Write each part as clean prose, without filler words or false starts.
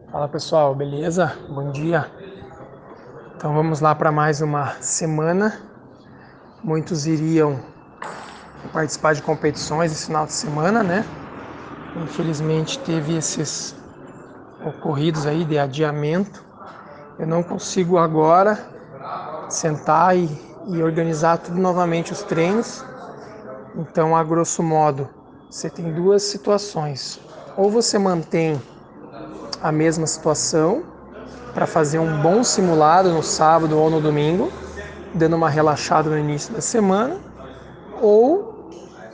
Fala pessoal, beleza? Bom dia. Então vamos lá para mais uma semana. Muitos iriam participar de competições esse final de semana, né? Infelizmente teve esses ocorridos aí de adiamento. Eu não consigo agora sentar e organizar tudo novamente os treinos. Então, a grosso modo, você tem duas situações. Ou você mantém a mesma situação para fazer um bom simulado no sábado ou no domingo, dando uma relaxada no início da semana, ou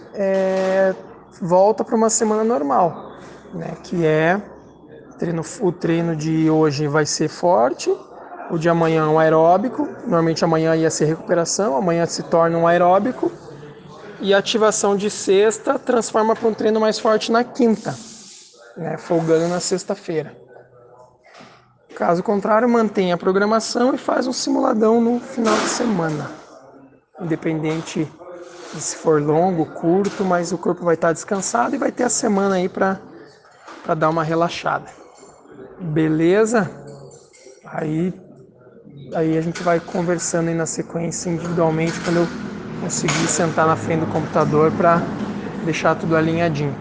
volta para uma semana normal, né? Que é o treino de hoje vai ser forte, o de amanhã um aeróbico, normalmente amanhã ia ser recuperação, amanhã se torna um aeróbico, e a ativação de sexta transforma para um treino mais forte na quinta, né? Folgando na sexta-feira. Caso contrário, mantém a programação e faz um simuladão no final de semana. Independente de se for longo, curto, mas o corpo vai estar descansado e vai ter a semana aí para dar uma relaxada. Beleza? Aí, aí a gente vai conversando aí na sequência individualmente quando eu conseguir sentar na frente do computador para deixar tudo alinhadinho.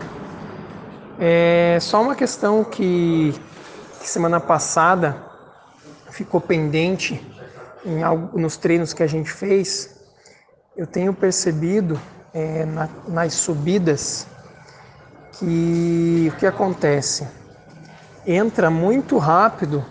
É só uma questão que semana passada ficou pendente nos treinos que a gente fez. Eu tenho percebido nas subidas que o que acontece? Entra muito rápido,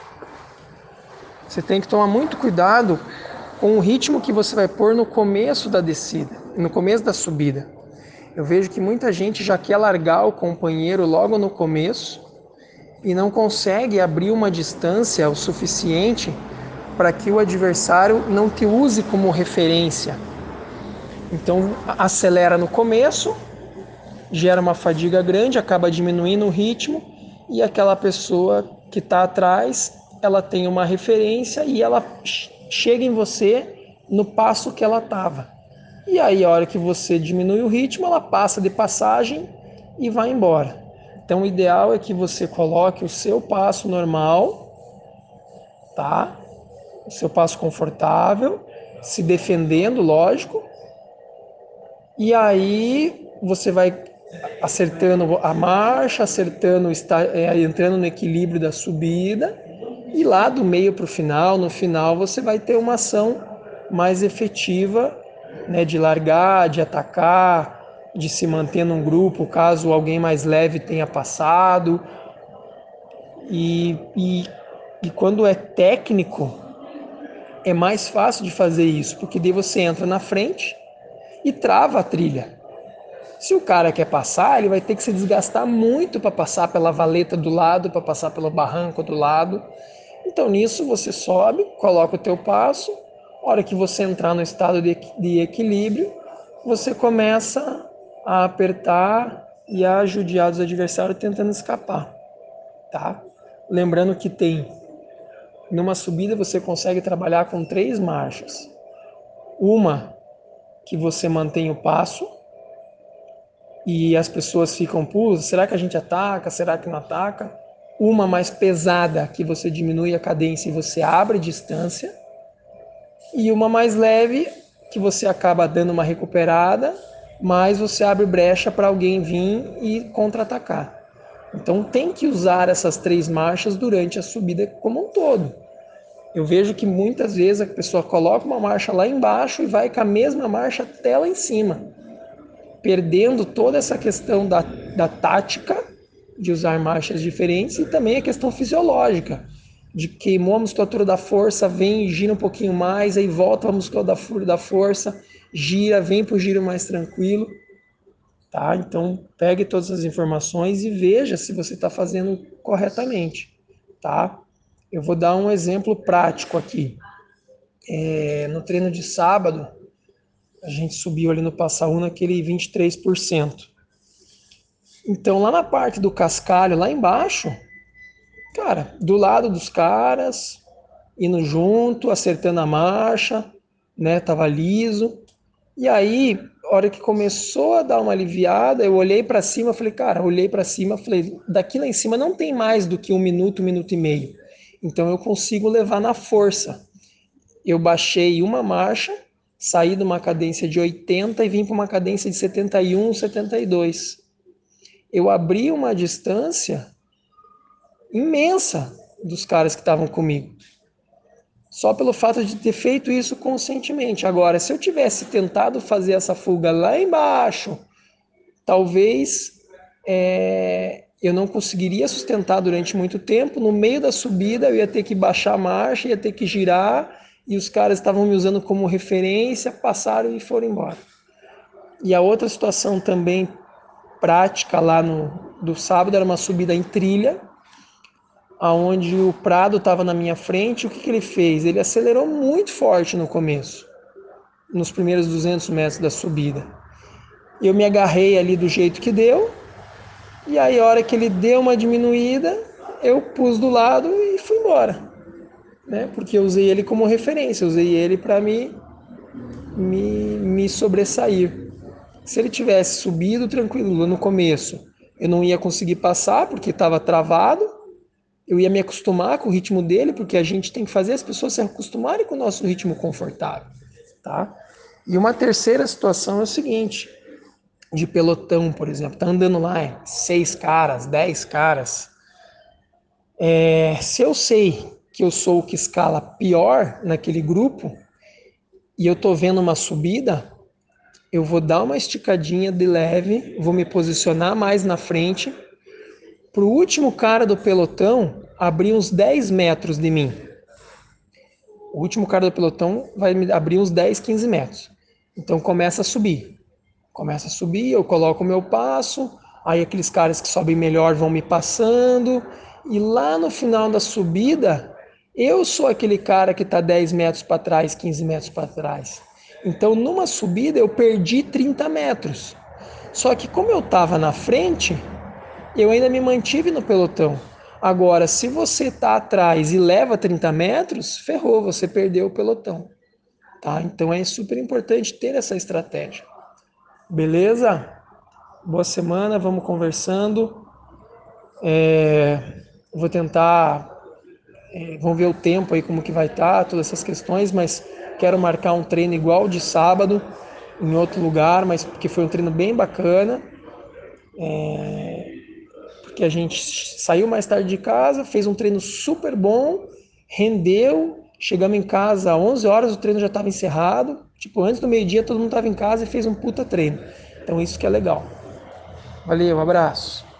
você tem que tomar muito cuidado com o ritmo que você vai pôr no começo da descida, no começo da subida. Eu vejo que muita gente já quer largar o companheiro logo no começo e não consegue abrir uma distância o suficiente para que o adversário não te use como referência. Então acelera no começo, gera uma fadiga grande, acaba diminuindo o ritmo e aquela pessoa que está atrás, ela tem uma referência e ela chega em você no passo que ela estava. E aí, a hora que você diminui o ritmo, ela passa de passagem e vai embora. Então, o ideal é que você coloque o seu passo normal, tá? O seu passo confortável, se defendendo, lógico. E aí você vai acertando a marcha, entrando no equilíbrio da subida, e lá do meio para o final, no final você vai ter uma ação mais efetiva, né, de largar, de atacar, de se manter num grupo, caso alguém mais leve tenha passado. E quando é técnico, é mais fácil de fazer isso, porque daí você entra na frente e trava a trilha. Se o cara quer passar, ele vai ter que se desgastar muito para passar pela valeta do lado, para passar pelo barranco do lado. Então nisso você sobe, coloca o teu passo, a hora que você entrar no estado de equilíbrio, você começa a apertar e a judiar dos adversários tentando escapar, tá? Lembrando que numa subida você consegue trabalhar com 3 marchas. Uma que você mantém o passo, e as pessoas ficam, será que a gente ataca? Será que não ataca? Uma mais pesada, que você diminui a cadência e você abre distância. E uma mais leve, que você acaba dando uma recuperada, mas você abre brecha para alguém vir e contra-atacar. Então tem que usar essas 3 marchas durante a subida como um todo. Eu vejo que muitas vezes a pessoa coloca uma marcha lá embaixo e vai com a mesma marcha até lá em cima, perdendo toda essa questão da tática de usar marchas diferentes e também a questão fisiológica, de queimou a musculatura da força, vem e gira um pouquinho mais, aí volta a musculatura da força, gira, vem para o giro mais tranquilo, tá? Então pegue todas as informações e veja se você está fazendo corretamente, tá? Eu vou dar um exemplo prático aqui. No treino de sábado, a gente subiu ali no Passaú naquele 23%. Então, lá na parte do cascalho, lá embaixo, cara, do lado dos caras, indo junto, acertando a marcha, né? Tava liso. E aí, a hora que começou a dar uma aliviada, eu olhei para cima, falei, cara, olhei para cima, falei, daqui lá em cima não tem mais do que 1 minuto e meio. Então eu consigo levar na força. Eu baixei uma marcha, saí de uma cadência de 80 e vim para uma cadência de 71, 72. Eu abri uma distância imensa dos caras que estavam comigo. Só pelo fato de ter feito isso conscientemente. Agora, se eu tivesse tentado fazer essa fuga lá embaixo, talvez eu não conseguiria sustentar durante muito tempo. No meio da subida, eu ia ter que baixar a marcha, ia ter que girar, e os caras estavam me usando como referência, passaram e foram embora. E a outra situação também prática lá do sábado era uma subida em trilha, aonde o Prado estava na minha frente. O que ele fez? Ele acelerou muito forte no começo, nos primeiros 200 metros da subida. Eu me agarrei ali do jeito que deu, e aí a hora que ele deu uma diminuída, eu pus do lado e fui embora, né? Porque eu usei ele como referência, usei ele para me sobressair. Se ele tivesse subido tranquilo no começo, eu não ia conseguir passar porque estava travado. Eu ia me acostumar com o ritmo dele, porque a gente tem que fazer as pessoas se acostumarem com o nosso ritmo confortável, tá? E uma terceira situação é o seguinte, de pelotão, por exemplo, tá andando lá 6 caras, 10 caras. Se eu sei que eu sou o que escala pior naquele grupo e eu tô vendo uma subida, eu vou dar uma esticadinha de leve, vou me posicionar mais na frente, pro último cara do pelotão abrir uns 10 metros de mim. O último cara do pelotão vai me abrir uns 10, 15 metros. Então começa a subir. Começa a subir, eu coloco o meu passo, aí aqueles caras que sobem melhor vão me passando, e lá no final da subida, eu sou aquele cara que está 10 metros para trás, 15 metros para trás. Então numa subida eu perdi 30 metros. Só que como eu estava na frente, eu ainda me mantive no pelotão. Agora, se você está atrás e leva 30 metros, ferrou, você perdeu o pelotão. Tá? Então é super importante ter essa estratégia. Beleza? Boa semana, vamos conversando. Vou tentar, vamos ver o tempo aí como que vai estar, todas essas questões, mas quero marcar um treino igual de sábado, em outro lugar, mas porque foi um treino bem bacana. Porque a gente saiu mais tarde de casa, fez um treino super bom, rendeu, chegamos em casa às 11 horas, o treino já estava encerrado, tipo, antes do meio-dia todo mundo estava em casa e fez um puta treino. Então isso que é legal. Valeu, um abraço.